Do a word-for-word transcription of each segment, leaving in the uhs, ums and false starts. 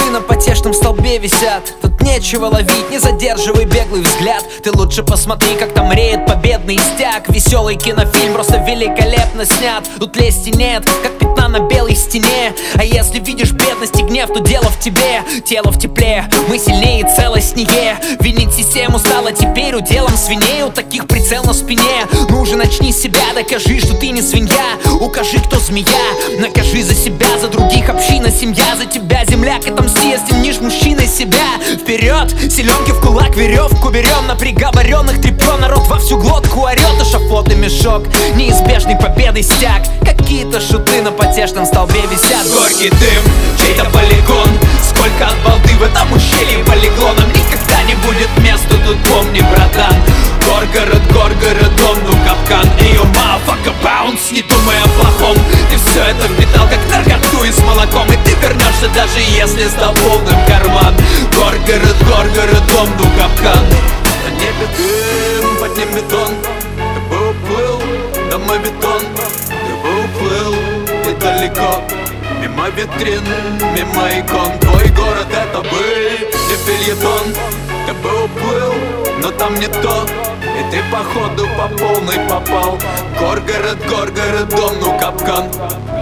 часы на потешном столбе висят. Тут нечего ловить, не задерживай беглый взгляд. Ты лучше посмотри, как там реет победный стяг. Веселый кинофильм, просто великолепно снят. Тут лести нет, как пятна на белой стене. А если видишь бедность и гнев, то дело в тебе. Тело в тепле, мы сильнее и целостнее. Винить систему стало теперь уделом свиней. У таких прицел на спине. Ну уже начни с себя, докажи, что ты не свинья. Укажи, кто змея, накажи за себя. За других община, семья, за тебя земляк. Отомсти, остемнишь мужчиной себя. Вперед, селенки в кулак, веревку берем. На приговоренных трепен, народ во всю глотку орет. Эшафотный мешок, неизбежный победой стяг. Какие-то шуты на потешном столбе висят. Горький дым, чей-то полигон. Сколько от балды в этом ущелье полегло. Нам никогда не будет места тут, помни, братан. Горгород, горгород, дом, ну капкан. Эйо, motherfucker, bounce, не думай о плохом. Ты все это впитал, как наркоту и с молоком. И ты вернешься, даже если стал полным карман. Горгород, горгород, дом, ну капкан. На небе дым, под ним бетон. Ты бы уплыл, домой бетон. Ты бы уплыл, и далеко. Мимо витрин, мимо икон. Твой город это был не фельетон. Ты бы уплыл, но там не то. И ты походу по полной попал. Горгород, горгород, дом, ну капкан.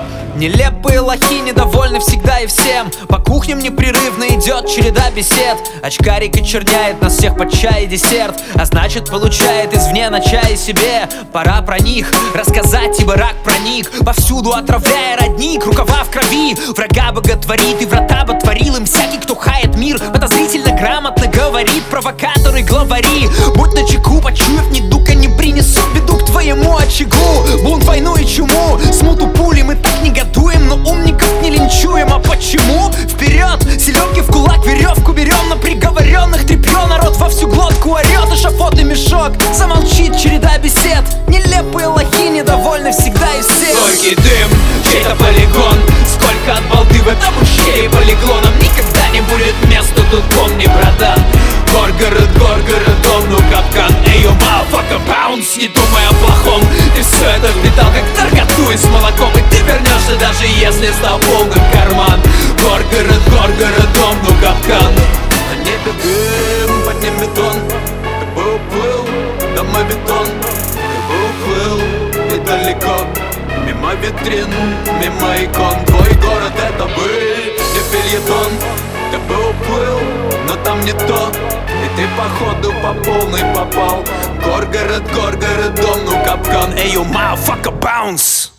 Нелепые лохи недовольны всегда и всем. По кухням непрерывно идет череда бесед. Очкарик и черняет нас всех под чай и десерт. А значит получает извне на чай себе. Пора про них рассказать, ибо рак проник повсюду, отравляя родник. Рукава в крови, врага боготворит. И врата боготворил им всякий, кто хает мир. Подозрительно грамотно говорит провокаторы, главари. Будь начеку, почуяв недуг, они принесут беду к твоему очагу. Бунт, войну и чуму, смуту пули мы так не готовы. Но умников не линчуем, а почему? Вперед, селенки в кулак, веревку берем. На приговоренных трепьё, народ во всю глотку орет. Эшафотный мешок, замолчит череда бесед. Нелепые лохи недовольны всегда и всех. Горький дым, чей-то полигон. Сколько от балды в этом ущелье полегло. Нам никогда не будет места тут, помни, братан. Горгород, горгород, дом, ну капкан. Эйо, motherfucker, bounce, не думай о плохом. Ты все это впитал, как наркоту и с молоком. И ты вернешься, даже если стал полным карман. Горгород, горгород, дом, ну капкан. На небе дым, под ним бетон. Ты бы уплыл, домой бетон. Ты бы уплыл, и далеко. Мимо витрин, мимо икон. Твой город это был не фельетон. Ты бы уплыл, но там не то. И ты походу по полной попал. Горгород, горгород, дом, ну капкан. Эйо, motherfucker, bounce.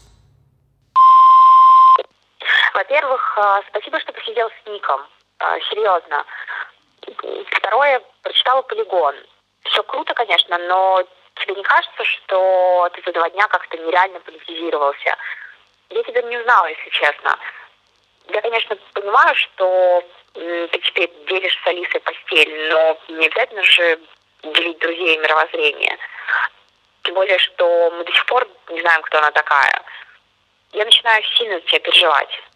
Во-первых, спасибо, что посидел с Ником. Серьезно. Второе, прочитала «Полигон». Все круто, конечно, но тебе не кажется, что ты за два дня как-то нереально политизировался? Я тебя не узнала, если честно. Я, конечно, понимаю, что ты теперь делишь с Алисой постель, но не обязательно же делить друзей и мировоззрение. Тем более, что мы до сих пор не знаем, кто она такая. Я начинаю сильно за тебя переживать.